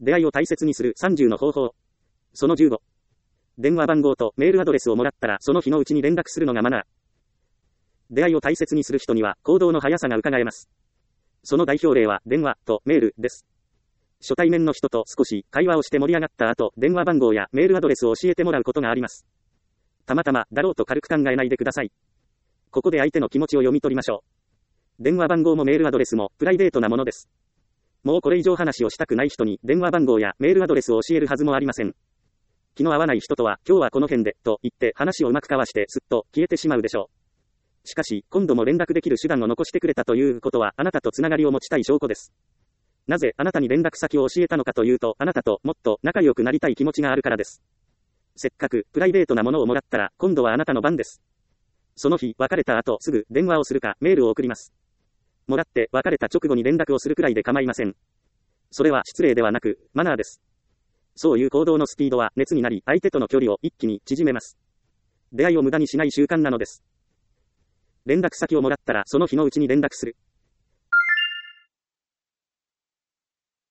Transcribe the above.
出会いを大切にする30の方法。その15。電話番号とメールアドレスをもらったらその日のうちに連絡するのがマナー。出会いを大切にする人には行動の速さが伺えます。その代表例は電話とメールです。初対面の人と少し会話をして盛り上がった後、電話番号やメールアドレスを教えてもらうことがあります。たまたまだろうと軽く考えないでください。ここで相手の気持ちを読み取りましょう。電話番号もメールアドレスもプライベートなものです。もうこれ以上話をしたくない人に電話番号やメールアドレスを教えるはずもありません。気の合わない人とは今日はこの辺でと言って話をうまく交わしてすっと消えてしまうでしょう。しかし今度も連絡できる手段を残してくれたということはあなたとつながりを持ちたい証拠です。なぜあなたに連絡先を教えたのかというと、あなたともっと仲良くなりたい気持ちがあるからです。せっかくプライベートなものをもらったら今度はあなたの番です。その日別れた後すぐ電話をするかメールを送ります。もらって別れた直後に連絡をするくらいで構いません。それは失礼ではなくマナーです。そういう行動のスピードは熱になり相手との距離を一気に縮めます。出会いを無駄にしない習慣なのです。連絡先をもらったらその日のうちに連絡する。